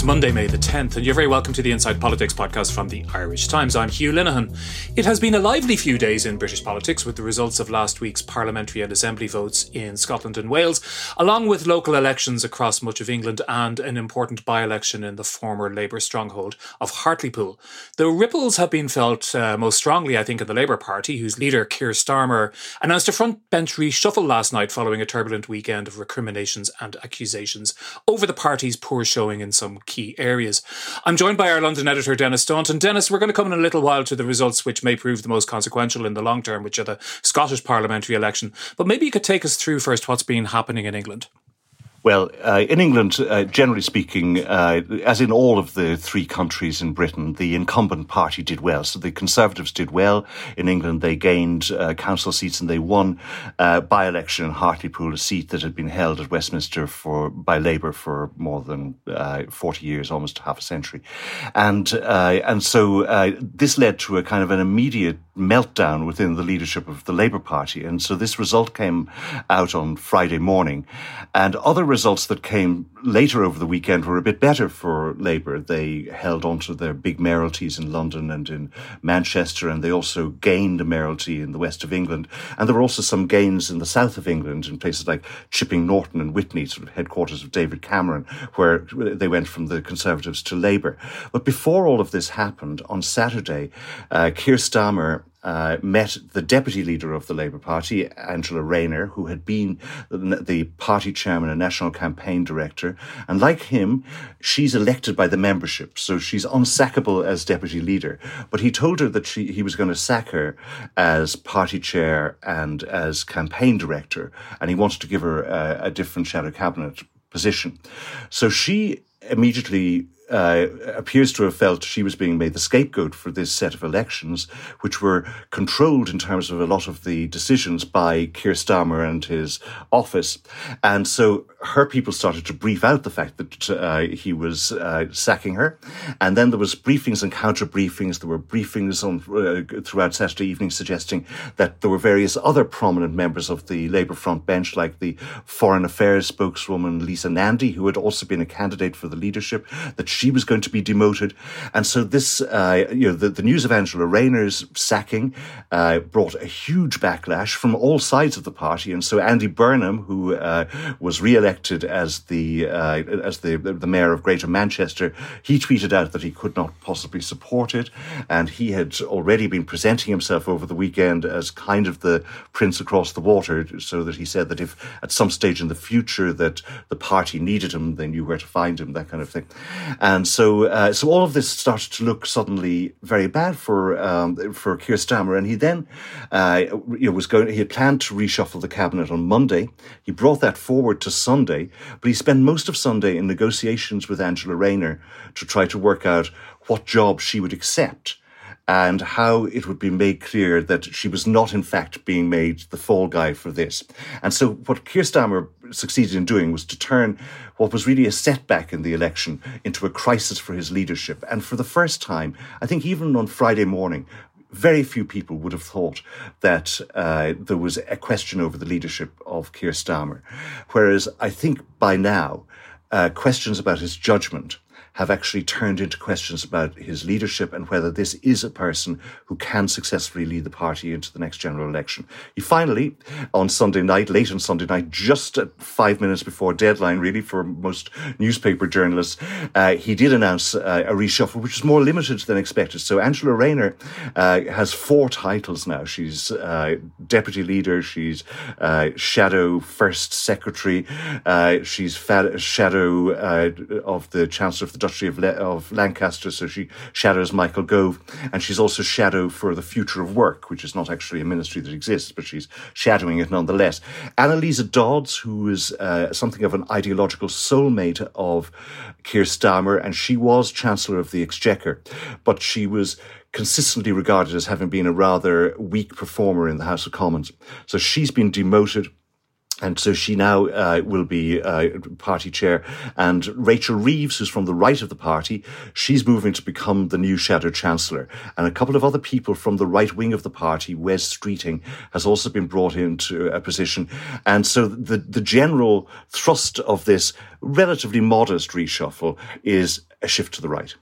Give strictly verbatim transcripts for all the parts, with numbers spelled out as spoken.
It's Monday, May the tenth, and you're very welcome to the Inside Politics podcast from the Irish Times. I'm Hugh Linehan. It has been a lively few days in British politics with the results of last week's parliamentary and assembly votes in Scotland and Wales, along with local elections across much of England and an important by-election in the former Labour stronghold of Hartlepool. The ripples have been felt uh, most strongly, I think, in the Labour Party, whose leader, Keir Starmer, announced a front-bench reshuffle last night following a turbulent weekend of recriminations and accusations over the party's poor showing in some key areas. I'm joined by our London editor, Denis Staunton. Denis, we're going to come in a little while to the results which may prove the most consequential in the long term, which are the Scottish parliamentary election. But maybe you could take us through first what's been happening in England. Well, uh, in England, uh, generally speaking, uh, as in all of the three countries in Britain, the incumbent party did well. So the Conservatives did well in England. They gained uh, council seats and they won uh, by-election in Hartlepool, a seat that had been held at Westminster for by Labour for more than uh, forty years, almost half a century. And uh, and so uh, this led to a kind of an immediate meltdown within the leadership of the Labour Party. And so this result came out on Friday morning. And other results that came later over the weekend were a bit better for Labour. They held on to their big mayoralties in London and in Manchester, and they also gained a mayoralty in the west of England. And there were also some gains in the south of England in places like Chipping Norton and Witney, sort of headquarters of David Cameron, where they went from the Conservatives to Labour. But before all of this happened, on Saturday, uh, Keir Starmer Uh, met the deputy leader of the Labour Party, Angela Rayner, who had been the, the party chairman and national campaign director. And like him, she's elected by the membership, so she's unsackable as deputy leader. But he told her that she, he was going to sack her as party chair and as campaign director, and he wanted to give her a, a different shadow cabinet position. So she immediately Uh, appears to have felt she was being made the scapegoat for this set of elections, which were controlled in terms of a lot of the decisions by Keir Starmer and his office. And so her people started to brief out the fact that uh, he was uh, sacking her. And then there was briefings and counter briefings. There were briefings on uh, throughout Saturday evening suggesting that there were various other prominent members of the Labour front bench, like the Foreign Affairs spokeswoman Lisa Nandy, who had also been a candidate for the leadership, that she was going to be demoted. And so this, uh, you know, the, the news of Angela Rayner's sacking uh, brought a huge backlash from all sides of the party. And so Andy Burnham, who uh, was re-elected as the uh, as the the mayor of Greater Manchester, he tweeted out that he could not possibly support it. And he had already been presenting himself over the weekend as kind of the prince across the water, so that he said that if at some stage in the future that the party needed him, they knew where to find him, that kind of thing. And so, uh, so all of this started to look suddenly very bad for um, for Keir Starmer, and he then, uh, you know, was going. He had planned to reshuffle the cabinet on Monday. He brought that forward to Sunday, but he spent most of Sunday in negotiations with Angela Rayner to try to work out what job she would accept, and how it would be made clear that she was not, in fact, being made the fall guy for this. And so what Keir Starmer succeeded in doing was to turn what was really a setback in the election into a crisis for his leadership. And for the first time, I think even on Friday morning, very few people would have thought that uh, there was a question over the leadership of Keir Starmer. Whereas I think by now, uh, questions about his judgment have actually turned into questions about his leadership and whether this is a person who can successfully lead the party into the next general election. He finally, on Sunday night, late on Sunday night, just at five minutes before deadline, really, for most newspaper journalists, uh, he did announce uh, a reshuffle, which is more limited than expected. So Angela Rayner uh, has four titles now. She's uh, deputy leader, she's uh, shadow first secretary, uh, she's fa- shadow uh, of the Chancellor of the Duchy of, Le- of Lancaster, so she shadows Michael Gove, and she's also shadow for the Future of Work, which is not actually a ministry that exists, but she's shadowing it nonetheless. Annalisa Dodds, who is uh, something of an ideological soulmate of Keir Starmer, and she was Chancellor of the Exchequer, but she was consistently regarded as having been a rather weak performer in the House of Commons. So she's been demoted. And so she now uh, will be uh, party chair. And Rachel Reeves, who's from the right of the party, she's moving to become the new shadow chancellor. And a couple of other people from the right wing of the party, Wes Streeting, has also been brought into a position. And so the, the general thrust of this relatively modest reshuffle is a shift to the right.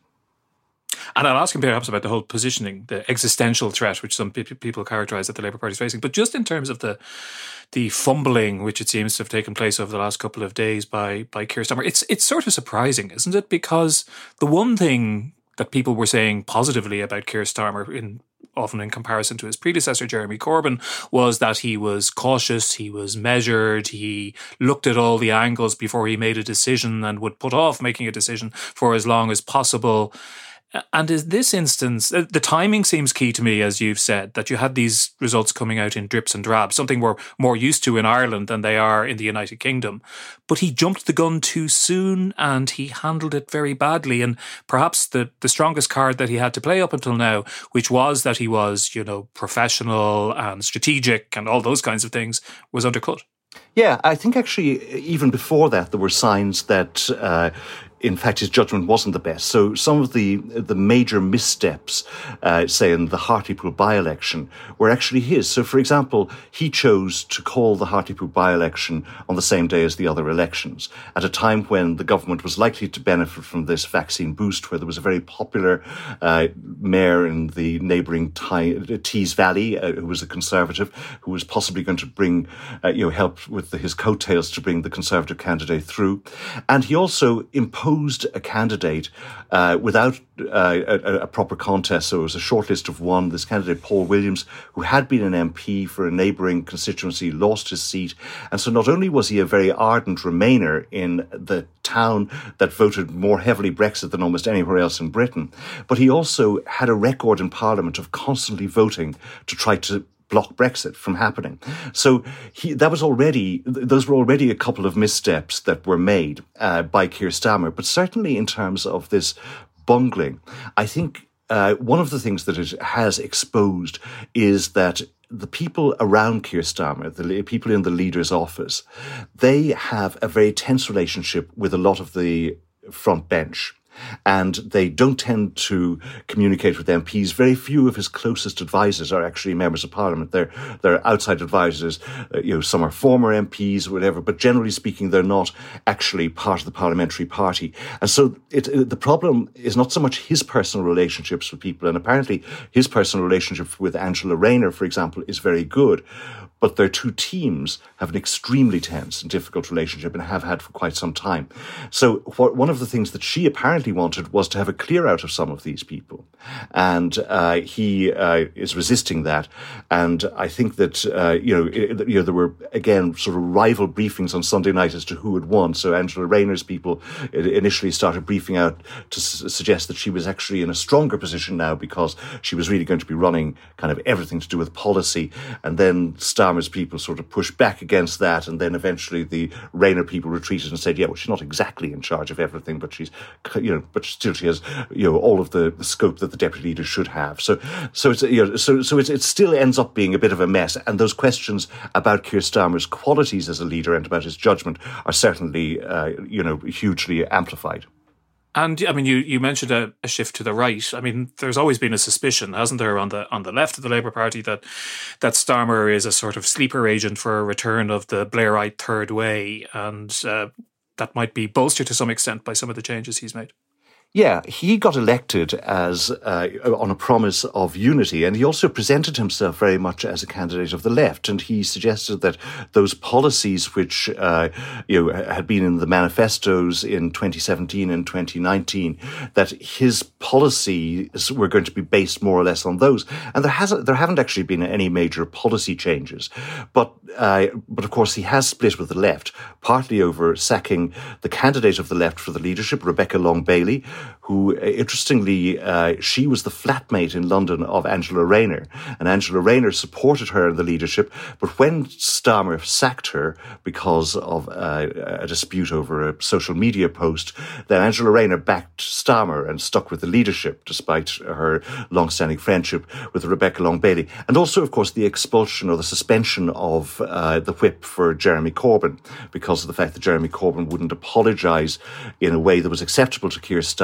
And I'll ask him perhaps about the whole positioning, the existential threat which some people characterise that the Labour Party is facing. But just in terms of the the fumbling which it seems to have taken place over the last couple of days by by Keir Starmer, it's it's sort of surprising, isn't it? Because the one thing that people were saying positively about Keir Starmer, in often in comparison to his predecessor, Jeremy Corbyn, was that he was cautious, he was measured, he looked at all the angles before he made a decision and would put off making a decision for as long as possible. And in this instance, the timing seems key to me, as you've said, that you had these results coming out in drips and drabs, something we're more used to in Ireland than they are in the United Kingdom. But he jumped the gun too soon and he handled it very badly. And perhaps the, the strongest card that he had to play up until now, which was that he was, you know, professional and strategic and all those kinds of things, was undercut. Yeah, I think actually even before that there were signs that uh, in fact his judgment wasn't the best. So some of the the major missteps, uh, say in the Hartlepool by-election, were actually his. So for example, he chose to call the Hartlepool by-election on the same day as the other elections, at a time when the government was likely to benefit from this vaccine boost, where there was a very popular uh, mayor in the neighbouring Tees Valley, uh, who was a Conservative, who was possibly going to bring, uh, you know, help with the, his coattails to bring the Conservative candidate through. And he also imposed a candidate uh, without uh, a, a proper contest. So it was a short list of one. This candidate, Paul Williams, who had been an M P for a neighbouring constituency, lost his seat. And so not only was he a very ardent Remainer in the town that voted more heavily Brexit than almost anywhere else in Britain, but he also had a record in Parliament of constantly voting to try to block Brexit from happening. So he, that was already, those were already a couple of missteps that were made uh, by Keir Starmer. But certainly in terms of this bungling, I think uh, one of the things that it has exposed is that the people around Keir Starmer, the people in the leader's office, they have a very tense relationship with a lot of the front bench. And they don't tend to communicate with M Ps. Very few of his closest advisors are actually members of Parliament. They're they're outside advisors. Uh, you know, some are former M Ps or whatever, but generally speaking, they're not actually part of the parliamentary party. And so it, it, the problem is not so much his personal relationships with people, and apparently his personal relationship with Angela Rayner, for example, is very good. But their two teams have an extremely tense and difficult relationship and have had for quite some time. So what, one of the things that she apparently wanted was to have a clear out of some of these people. And uh, he uh, is resisting that. And I think that, uh, you know, it, you know, there were, again, sort of rival briefings on Sunday night as to who had won. So Angela Rayner's people initially started briefing out to s- suggest that she was actually in a stronger position now because she was really going to be running kind of everything to do with policy. And then Starmer's people sort of pushed back against that, and then eventually the Rayner people retreated and said, yeah, well, she's not exactly in charge of everything, but she's, you know, but still she has, you know, all of the, the scope that the deputy leader should have. So, so it's, you know, so, so it's, it still ends up being a bit of a mess. And those questions about Keir Starmer's qualities as a leader and about his judgment are certainly, uh, you know, hugely amplified. And I mean, you, you mentioned a, a shift to the right. I mean, there's always been a suspicion, hasn't there, on the on the left of the Labour Party that that Starmer is a sort of sleeper agent for a return of the Blairite third way, and uh, that might be bolstered to some extent by some of the changes he's made. Yeah, he got elected as uh, on a promise of unity, and he also presented himself very much as a candidate of the left. And he suggested that those policies which uh, you know had been in the manifestos in twenty seventeen and twenty nineteen, that his policies were going to be based more or less on those. And there hasn't, there haven't actually been any major policy changes, but uh, but of course he has split with the left, partly over sacking the candidate of the left for the leadership, Rebecca Long-Bailey, who, interestingly, uh, she was the flatmate in London of Angela Rayner. And Angela Rayner supported her in the leadership. But when Starmer sacked her because of uh, a dispute over a social media post, then Angela Rayner backed Starmer and stuck with the leadership, despite her long-standing friendship with Rebecca Long-Bailey. And also, of course, the expulsion or the suspension of uh, the whip for Jeremy Corbyn, because of the fact that Jeremy Corbyn wouldn't apologise in a way that was acceptable to Keir Starmer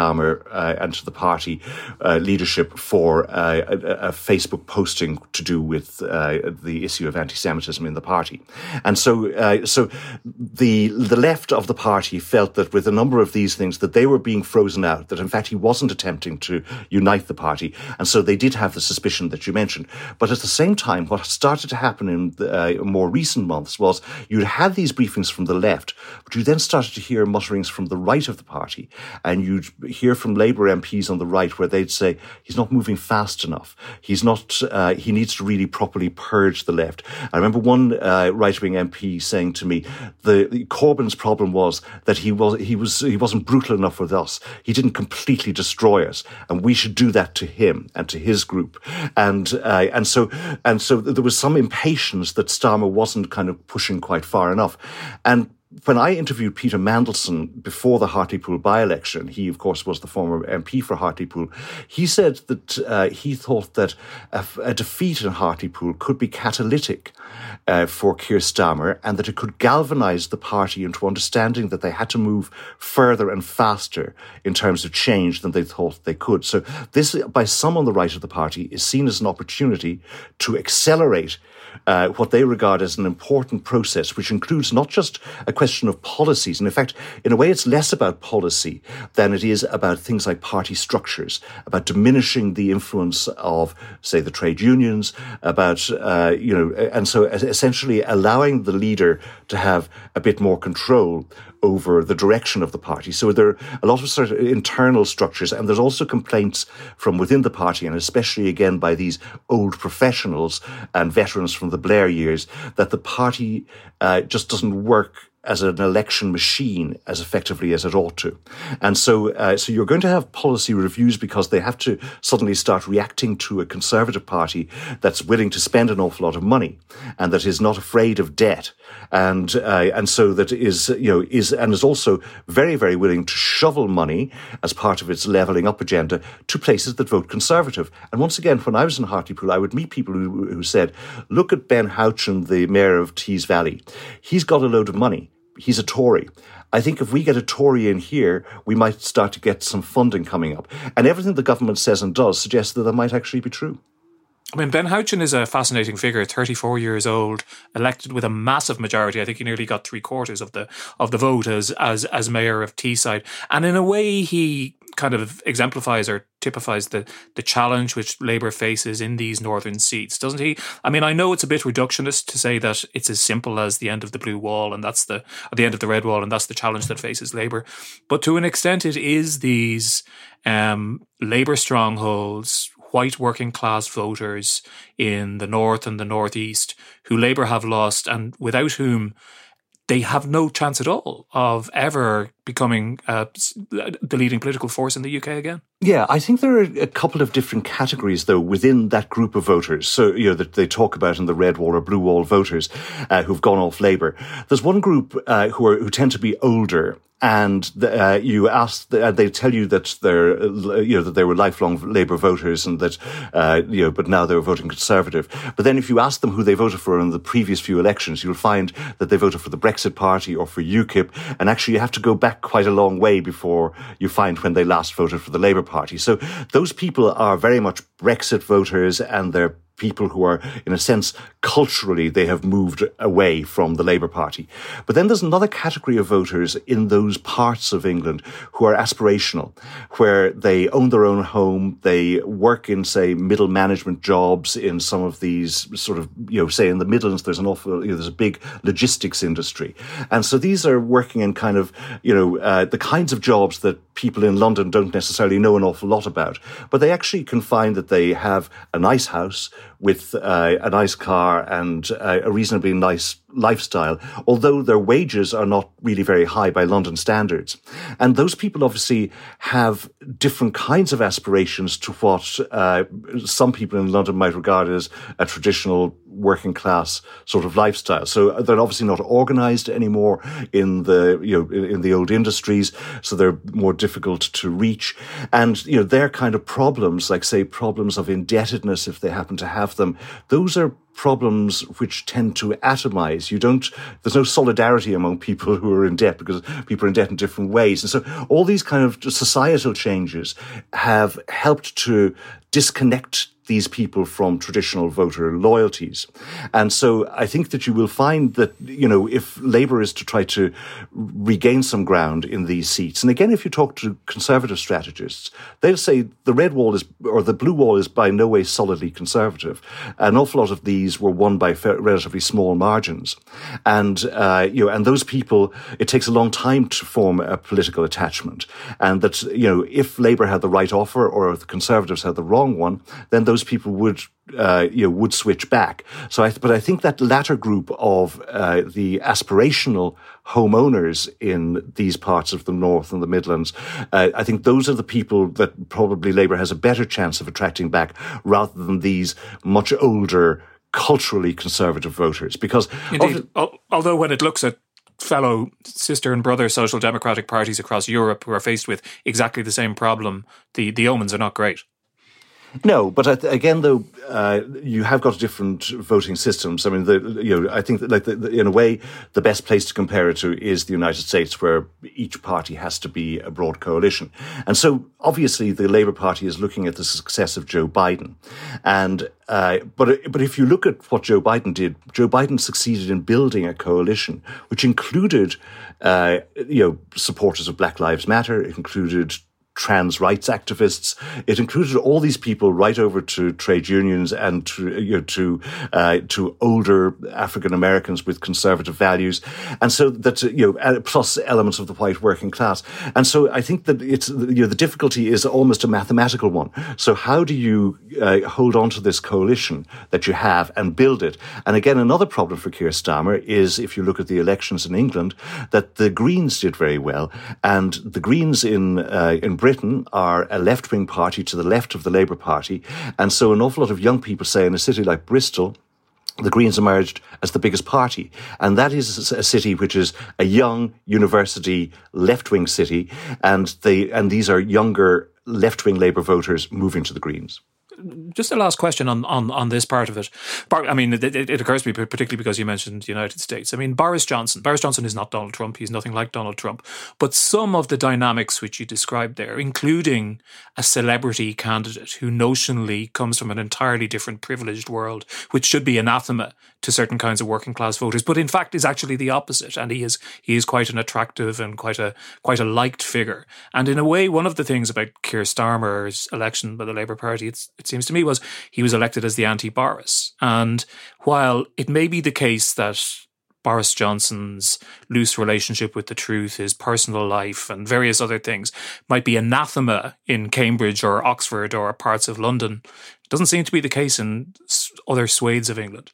Starmer uh, and to the party uh, leadership for uh, a, a Facebook posting to do with uh, the issue of anti-Semitism in the party. And so uh, so the the left of the party felt that with a number of these things that they were being frozen out, that in fact he wasn't attempting to unite the party. And so they did have the suspicion that you mentioned. But at the same time, what started to happen in the, uh, more recent months was you'd had these briefings from the left, but you then started to hear mutterings from the right of the party. And you'd hear from Labour M Ps on the right where they'd say, he's not moving fast enough. He's not, uh, he needs to really properly purge the left. I remember one uh, right-wing M P saying to me, the, the Corbyn's problem was that he was, he was, he wasn't brutal enough with us. He didn't completely destroy us, and we should do that to him and to his group. And, uh, and so, and so there was some impatience that Starmer wasn't kind of pushing quite far enough. And when I interviewed Peter Mandelson before the Hartlepool by-election, he, of course, was the former M P for Hartlepool, he said that uh, he thought that a, a defeat in Hartlepool could be catalytic uh, for Keir Starmer, and that it could galvanise the party into understanding that they had to move further and faster in terms of change than they thought they could. So this, by some on the right of the party, is seen as an opportunity to accelerate Uh, what they regard as an important process, which includes not just a question of policies. And in fact, in a way, it's less about policy than it is about things like party structures, about diminishing the influence of, say, the trade unions, about, uh, you know, and so essentially allowing the leader to have a bit more control over the direction of the party. So there are a lot of sort of internal structures, and there's also complaints from within the party, and especially again by these old professionals and veterans from the Blair years, that the party uh, just doesn't work as an election machine as effectively as it ought to. And so uh, so you're going to have policy reviews because they have to suddenly start reacting to a Conservative Party that's willing to spend an awful lot of money and that is not afraid of debt. And uh, and so that is, you know, is and is also very, very willing to shovel money as part of its levelling up agenda to places that vote Conservative. And once again, when I was in Hartlepool, I would meet people who, who said, look at Ben Houchen, the mayor of Tees Valley. He's got a load of money. He's a Tory. I think if we get a Tory in here, we might start to get some funding coming up. And everything the government says and does suggests that that might actually be true. I mean, Ben Houchen is a fascinating figure, thirty-four years old, elected with a massive majority. I think he nearly got three quarters of the of the vote as as as mayor of Teesside. And in a way, he kind of exemplifies or typifies the the challenge which Labour faces in these northern seats, doesn't he? I mean, I know it's a bit reductionist to say that it's as simple as the end of the blue wall and that's the or the end of the red wall and that's the challenge that faces Labour. But to an extent, it is these um, Labour strongholds, white working class voters in the north and the northeast who Labour have lost and without whom they have no chance at all of ever becoming uh, the leading political force in the U K again. Yeah, I think there are a couple of different categories, though, within that group of voters. So, you know, that they talk about in the red wall or blue wall voters uh, who've gone off Labour. There's one group uh, who are who tend to be older. And uh, you ask, uh, they tell you that they're, uh, you know, that they were lifelong Labour voters, and that, uh, you know, but now they were voting Conservative. But then, if you ask them who they voted for in the previous few elections, you'll find that they voted for the Brexit Party or for UKIP. And actually, you have to go back quite a long way before you find when they last voted for the Labour Party. So those people are very much Brexit voters, and they're people who are, in a sense, culturally, they have moved away from the Labour Party. But then there's another category of voters in those parts of England who are aspirational, where they own their own home, they work in, say, middle management jobs in some of these sort of, you know, say in the Midlands, there's an awful, you know, there's a big logistics industry. And so these are working in kind of, you know, uh, the kinds of jobs that people in London don't necessarily know an awful lot about. But they actually can find that they have a nice house with uh, a nice car and uh, a reasonably nice lifestyle, although their wages are not really very high by London standards. And those people obviously have different kinds of aspirations to what uh, some people in London might regard as a traditional working class sort of lifestyle. So they're obviously not organised anymore in the, you know, in the old industries. So they're more difficult to reach. And, you know, their kind of problems, like say problems of indebtedness, if they happen to have them, those are problems which tend to atomize. You don't, there's no solidarity among people who are in debt because people are in debt in different ways. And so all these kind of societal changes have helped to disconnect these people from traditional voter loyalties. And so I think that you will find that, you know, if Labour is to try to regain some ground in these seats, and again, if you talk to Conservative strategists, they'll say the red wall is, or the blue wall is by no way solidly Conservative. An awful lot of these were won by relatively small margins. And, uh, you know, and those people, it takes a long time to form a political attachment. And that, you know, if Labour had the right offer or if the Conservatives had the wrong one, then those people would, uh, you know, would switch back. So, I, but I think that latter group of uh, the aspirational homeowners in these parts of the North and the Midlands, uh, I think those are the people that probably Labour has a better chance of attracting back rather than these much older, culturally conservative voters. Because Indeed, of, although when it looks at fellow sister and brother social democratic parties across Europe who are faced with exactly the same problem, the, the omens are not great. No, but again, though, uh, you have got different voting systems. I mean, the, you know, I think that, like, the, the, in a way, the best place to compare it to is the United States, where each party has to be a broad coalition. And so, obviously, the Labour Party is looking at the success of Joe Biden. And uh, but but if you look at what Joe Biden did, Joe Biden succeeded in building a coalition which included, uh, you know, supporters of Black Lives Matter. It included trans rights activists. It included all these people right over to trade unions and to, you know, to, uh, to older African Americans with conservative values. And so that, you know, plus elements of the white working class. And so I think that it's, you know, the difficulty is almost a mathematical one. So how do you uh, hold on to this coalition that you have and build it? And again, another problem for Keir Starmer is, if you look at the elections in England, that the Greens did very well. And the Greens in, uh, in Britain are a left-wing party to the left of the Labour Party. And so an awful lot of young people say in a city like Bristol, the Greens emerged as the biggest party. And that is a city which is a young university left-wing city. And they, and these are younger left-wing Labour voters moving to the Greens. Just a last question on, on, on this part of it. I mean, it, it occurs to me, particularly because you mentioned the United States. I mean, Boris Johnson. Boris Johnson is not Donald Trump. He's nothing like Donald Trump. But some of the dynamics which you described there, including a celebrity candidate who notionally comes from an entirely different privileged world, which should be anathema to certain kinds of working class voters, but in fact is actually the opposite. And he is he is quite an attractive and quite a quite a liked figure. And in a way, one of the things about Keir Starmer's election by the Labour Party, it's, it seems to me, was he was elected as the anti-Boris. And while it may be the case that Boris Johnson's loose relationship with the truth, his personal life and various other things might be anathema in Cambridge or Oxford or parts of London, it doesn't seem to be the case in other swathes of England.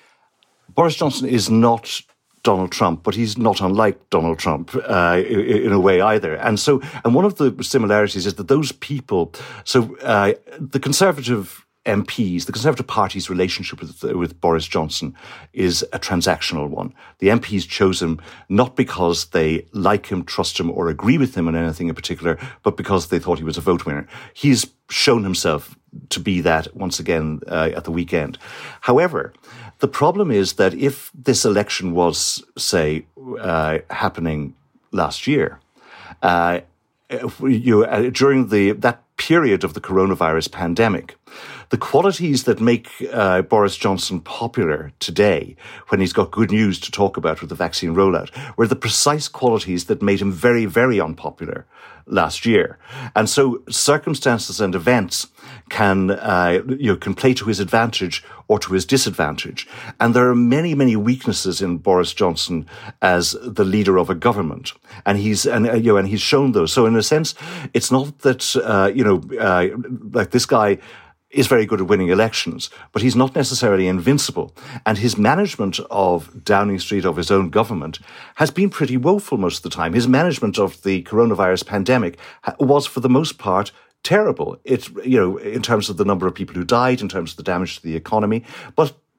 Boris Johnson is not Donald Trump, but he's not unlike Donald Trump uh, in a way either. And so, and one of the similarities is that those people, so uh, the Conservative M Ps, the Conservative Party's relationship with, with Boris Johnson is a transactional one. The M Ps chose him not because they like him, trust him, or agree with him on anything in particular, but because they thought he was a vote winner. He's shown himself to be that once again uh, at the weekend. However, the problem is that if this election was, say, uh, happening last year, uh, you, uh, during the that period of the coronavirus pandemic, the qualities that make uh, Boris Johnson popular today, when he's got good news to talk about with the vaccine rollout, were the precise qualities that made him very, very unpopular last year. And so circumstances and events can, uh, you know, can play to his advantage or to his disadvantage. And there are many, many weaknesses in Boris Johnson as the leader of a government. And he's, and, uh, you know, and he's shown those. So in a sense, it's not that, uh, you know, uh, like this guy is very good at winning elections, but he's not necessarily invincible. And his management of Downing Street, of his own government, has been pretty woeful most of the time. His management of the coronavirus pandemic was, for the most part, terrible. It, you know, in terms of the number of people who died, in terms of the damage to the economy. But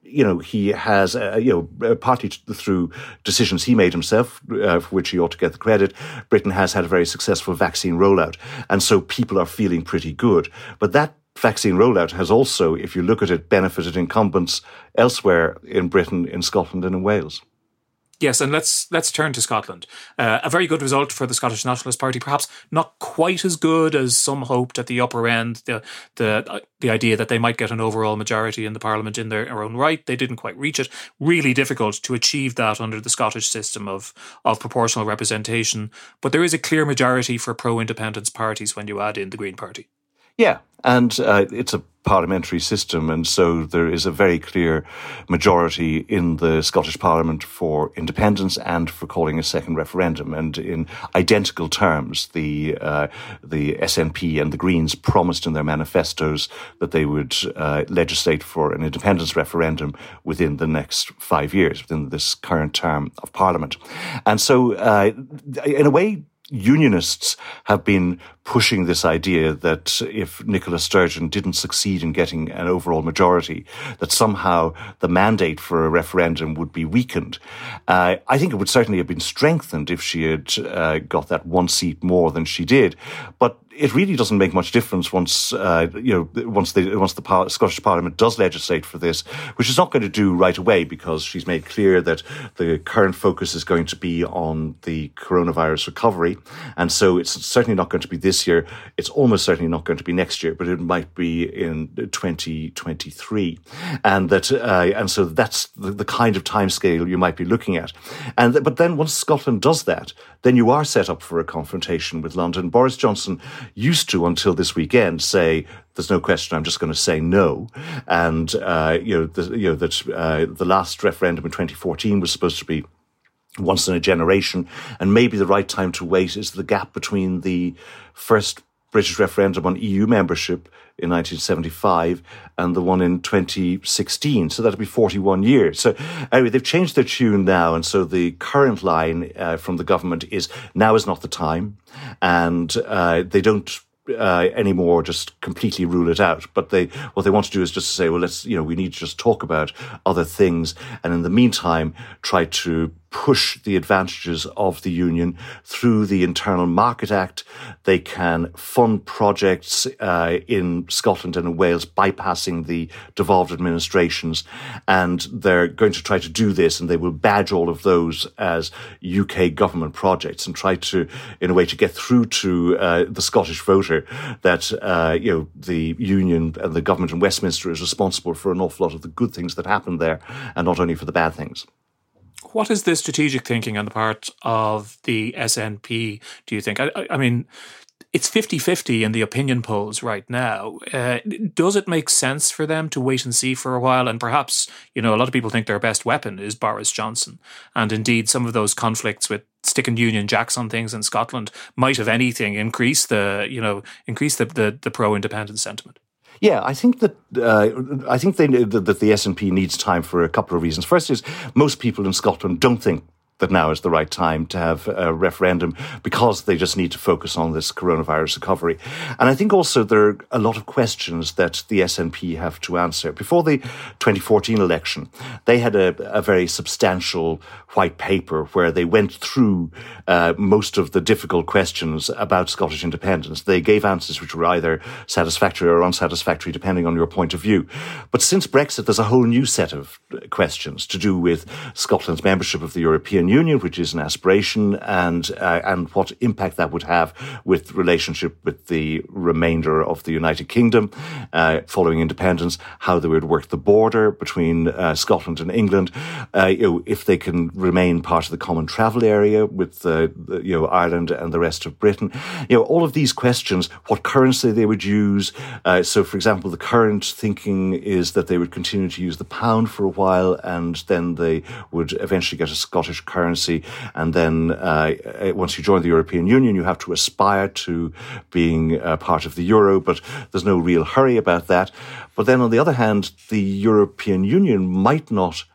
you know, he has, uh, you know, partly through decisions he made himself, uh, for which he ought to get the credit, Britain has had a very successful vaccine rollout. And so people are feeling pretty good. But that vaccine rollout has also, if you look at it, benefited incumbents elsewhere in Britain, in Scotland and in Wales. Yes, and let's let's turn to Scotland. Uh, a very good result for the Scottish Nationalist Party, perhaps not quite as good as some hoped at the upper end. The the the idea that they might get an overall majority in the Parliament in their own right, they didn't quite reach it. Really difficult to achieve that under the Scottish system of of proportional representation. But there is a clear majority for pro-independence parties when you add in the Green Party. Yeah, and uh, it's a parliamentary system, and so there is a very clear majority in the Scottish Parliament for independence and for calling a second referendum. And in identical terms, the uh, the S N P and the Greens promised in their manifestos that they would uh, legislate for an independence referendum within the next five years, within this current term of Parliament. And so, uh, in a way, Unionists have been pushing this idea that if Nicola Sturgeon didn't succeed in getting an overall majority, that somehow the mandate for a referendum would be weakened. Uh, I think it would certainly have been strengthened if she had uh, got that one seat more than she did. But it really doesn't make much difference once, uh, you know, once the once the Par- Scottish Parliament does legislate for this, which it's not going to do right away because she's made clear that the current focus is going to be on the coronavirus recovery, and so it's certainly not going to be this year. It's almost certainly not going to be next year, but it might be in twenty twenty-three, and that uh, and so that's the, the kind of timescale you might be looking at. And th- but then once Scotland does that, then you are set up for a confrontation with London. Boris Johnson used to, until this weekend, say, there's no question, I'm just going to say no. And, uh, you know, the, you know that uh, the last referendum in twenty fourteen was supposed to be once in a generation, and maybe the right time to wait is the gap between the first British referendum on E U membership in nineteen seventy-five and the one in twenty sixteen. So that'll be forty-one years. So anyway, they've changed their tune now. And so the current line uh, from the government is now is not the time. And uh, they don't uh, anymore just completely rule it out. But they what they want to do is just to say, well, let's, you know, we need to just talk about other things. And in the meantime, try to push the advantages of the union through the Internal Market Act. They can fund projects uh, in Scotland and in Wales, bypassing the devolved administrations. And they're going to try to do this, and they will badge all of those as U K government projects and try to, in a way, to get through to uh, the Scottish voter that, uh, you know, the union and the government in Westminster is responsible for an awful lot of the good things that happen there, and not only for the bad things. What is the strategic thinking on the part of the S N P, do you think? I, I mean, it's fifty-fifty in the opinion polls right now. Uh, does it make sense for them to wait and see for a while? And perhaps, you know, a lot of people think their best weapon is Boris Johnson. And indeed, some of those conflicts with sticking Union Jacks on things in Scotland might, if anything, increase the, you know, increase the, the, the pro-independence sentiment. Yeah, I think that uh, I think they, that the S N P needs time for a couple of reasons. First is most people in Scotland don't think that now is the right time to have a referendum because they just need to focus on this coronavirus recovery. And I think also there are a lot of questions that the S N P have to answer. Before the twenty fourteen election, they had a, a very substantial white paper where they went through uh, most of the difficult questions about Scottish independence. They gave answers which were either satisfactory or unsatisfactory, depending on your point of view. But since Brexit, there's a whole new set of questions to do with Scotland's membership of the European Union, which is an aspiration, and uh, and what impact that would have with relationship with the remainder of the United Kingdom uh, following independence, how they would work the border between uh, Scotland and England, uh, you know, if they can remain part of the common travel area with uh, the, you know, Ireland and the rest of Britain. You know, all of these questions, what currency they would use. Uh, so, for example, the current thinking is that they would continue to use the pound for a while, and then they would eventually get a Scottish currency. currency, and then uh, once you join the European Union, you have to aspire to being uh, part of the euro, but there's no real hurry about that. But then on the other hand, the European Union might not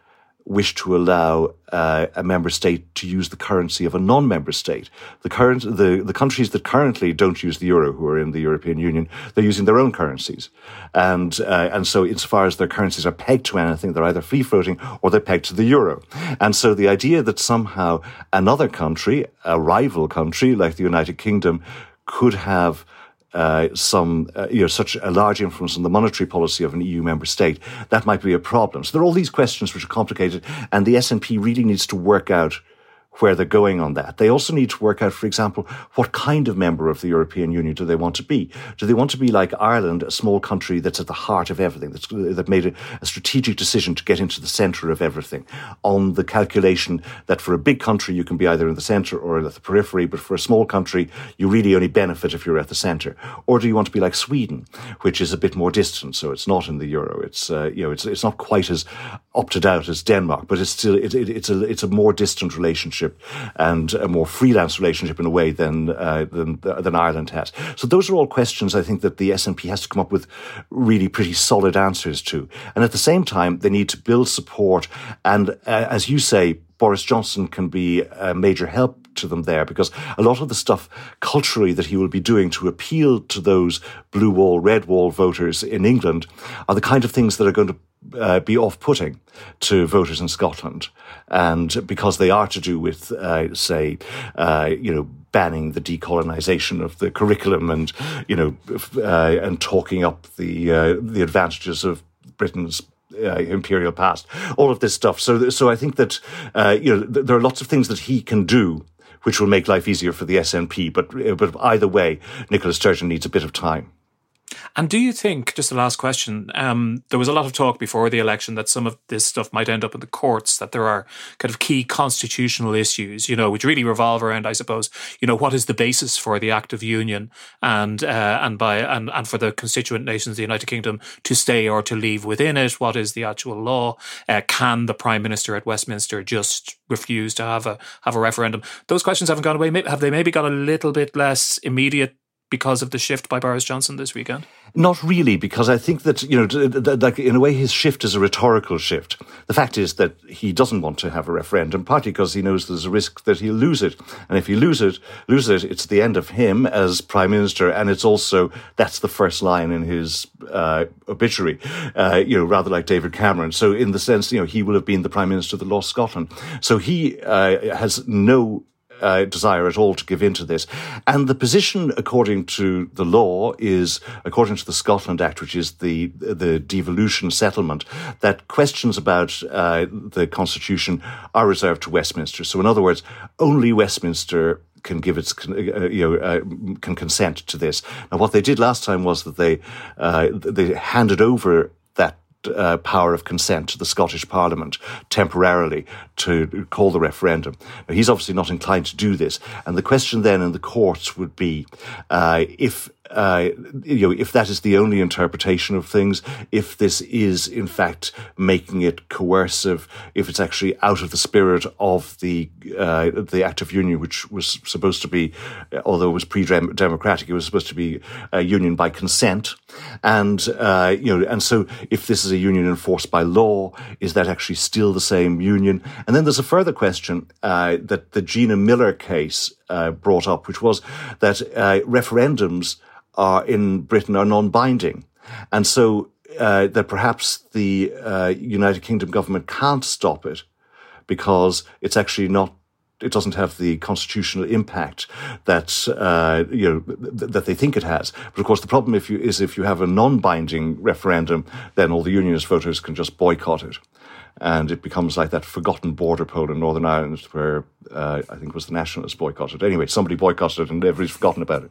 wish to allow uh, a member state to use the currency of a non-member state. The current, the, the countries that currently don't use the euro, who are in the European Union, they're using their own currencies. And, uh, and so insofar as their currencies are pegged to anything, they're either free floating or they're pegged to the euro. And so the idea that somehow another country, a rival country like the United Kingdom, could have Uh, some, uh, you know, such a large influence on the monetary policy of an E U member state, that might be a problem. So there are all these questions which are complicated, and the S N P really needs to work out where they're going on that. They also need to work out, for example, what kind of member of the European Union do they want to be? Do they want to be like Ireland, a small country that's at the heart of everything, that's, that made a, a strategic decision to get into the centre of everything, on the calculation that for a big country you can be either in the centre or at the periphery, but for a small country you really only benefit if you're at the centre? Or do you want to be like Sweden, which is a bit more distant, so it's not in the euro, it's uh, you know it's it's not quite as opted out as Denmark, but it's still it, it, it's a it's a more distant relationship and a more freelance relationship in a way than uh, than than Ireland has. So those are all questions I think that the S N P has to come up with really pretty solid answers to. And at the same time, they need to build support. And uh, as you say, Boris Johnson can be a major help to them there, because a lot of the stuff culturally that he will be doing to appeal to those blue wall, red wall voters in England are the kind of things that are going to Uh, be off-putting to voters in Scotland, and because they are to do with, uh, say, uh, you know, banning the decolonisation of the curriculum, and you know, uh, and talking up the uh, the advantages of Britain's Uh, imperial past, all of this stuff. So, so I think that uh, you know th- there are lots of things that he can do which will make life easier for the S N P. But but either way, Nicola Sturgeon needs a bit of time. And do you think, just the last question, um, there was a lot of talk before the election that some of this stuff might end up in the courts, that there are kind of key constitutional issues, you know, which really revolve around, I suppose, you know, what is the basis for the Act of Union and uh, and by and, and for the constituent nations of the United Kingdom to stay or to leave within it? What is the actual law? Uh, can the Prime Minister at Westminster just refuse to have a have a referendum? Those questions haven't gone away. Have they maybe got a little bit less immediate because of the shift by Boris Johnson this weekend? Not really, because I think that, you know, like in a way his shift is a rhetorical shift. The fact is that he doesn't want to have a referendum, partly because he knows there's a risk that he'll lose it. And if he lose it, loses it, it's the end of him as Prime Minister, and it's also, that's the first line in his uh, obituary, uh, you know, rather like David Cameron. So in the sense, you know, he will have been the Prime Minister that lost Scotland. So he uh, has no Uh, desire at all to give in to this. And the position, according to the law, is, according to the Scotland Act, which is the the devolution settlement, that questions about uh, the Constitution are reserved to Westminster. So in other words, only Westminster can give its, uh, you know, uh, can consent to this. Now, what they did last time was that they uh, they handed over that Uh, power of consent to the Scottish Parliament temporarily to call the referendum. Now, he's obviously not inclined to do this. And the question then in the courts would be uh, if Uh, you know, if that is the only interpretation of things, if this is in fact making it coercive, if it's actually out of the spirit of the uh, the Act of Union, which was supposed to be, although it was pre-democratic, it was supposed to be a union by consent, and uh, you know, and so if this is a union enforced by law, is that actually still the same union? And then there's a further question uh, that the Gina Miller case uh, brought up, which was that uh, referendums are in Britain are non-binding, and so uh, that perhaps the uh, United Kingdom government can't stop it because it's actually not. It doesn't have the constitutional impact that uh, you know th- that they think it has. But of course, the problem if you, is if you have a non-binding referendum, then all the Unionist voters can just boycott it, and it becomes like that forgotten border poll in Northern Ireland where uh, I think it was the Nationalists boycotted. Anyway, somebody boycotted it, and everybody's forgotten about it.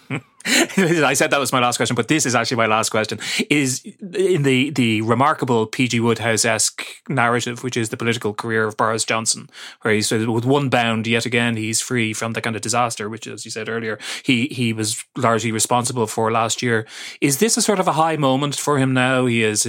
I said that was my last question, but this is actually my last question. Is in the, the remarkable P G Wodehouse-esque narrative, which is the political career of Boris Johnson, where he's with one bound, yet again, he's free from the kind of disaster, which, as you said earlier, he, he was largely responsible for last year. Is this a sort of a high moment for him now? He is his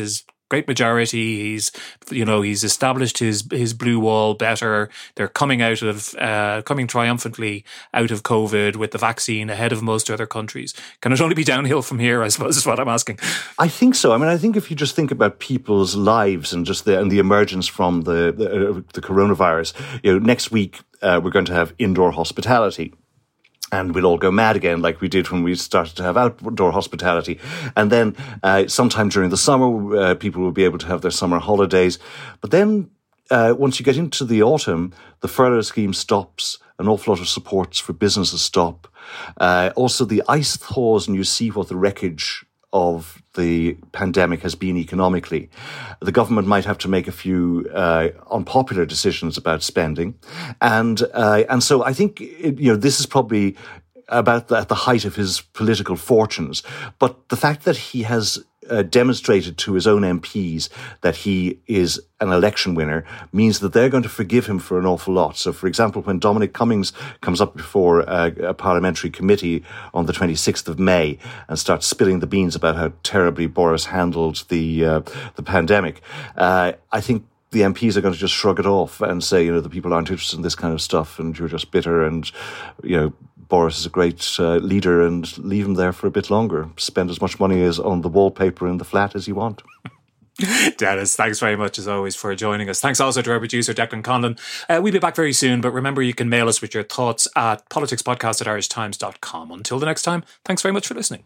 great majority. He's, you know, he's established his his blue wall better. They're coming out of, uh, coming triumphantly out of COVID with the vaccine ahead of most other countries. Can it only be downhill from here, I suppose, is what I'm asking. I think so. I mean, I think if you just think about people's lives and just the, and the emergence from the, the, uh, the coronavirus, you know, next week uh, we're going to have indoor hospitality. And we'll all go mad again like we did when we started to have outdoor hospitality. And then uh, sometime during the summer, uh, people will be able to have their summer holidays. But then uh, once you get into the autumn, the furlough scheme stops. An awful lot of supports for businesses stop. Uh, also, the ice thaws and you see what the wreckage of the pandemic has been economically. The government might have to make a few uh, unpopular decisions about spending. And uh, and so I think, it, you know, this is probably about the, at the height of his political fortunes. But the fact that he has uh, demonstrated to his own M Ps that he is an election winner means that they're going to forgive him for an awful lot. So, for example, when Dominic Cummings comes up before a, a parliamentary committee on the twenty-sixth of May and starts spilling the beans about how terribly Boris handled the uh, the pandemic, uh, I think the M Ps are going to just shrug it off and say, you know, the people aren't interested in this kind of stuff and you're just bitter and, you know, Boris is a great uh, leader and leave him there for a bit longer. Spend as much money as on the wallpaper in the flat as you want. Dennis, thanks very much as always for joining us. Thanks also to our producer, Declan Conlon. Uh, we'll be back very soon, but remember you can mail us with your thoughts at politicspodcast at irish times dot com. Until the next time, thanks very much for listening.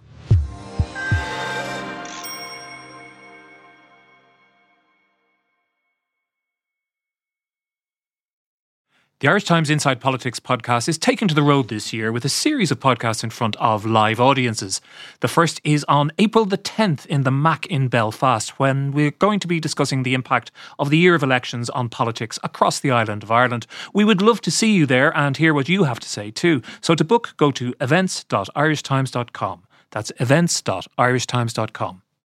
The Irish Times Inside Politics podcast is taken to the road this year with a series of podcasts in front of live audiences. The first is on April the tenth in the Mac in Belfast, when we're going to be discussing the impact of the year of elections on politics across the island of Ireland. We would love to see you there and hear what you have to say too. So to book, go to events dot irish times dot com. That's events dot irish times dot com.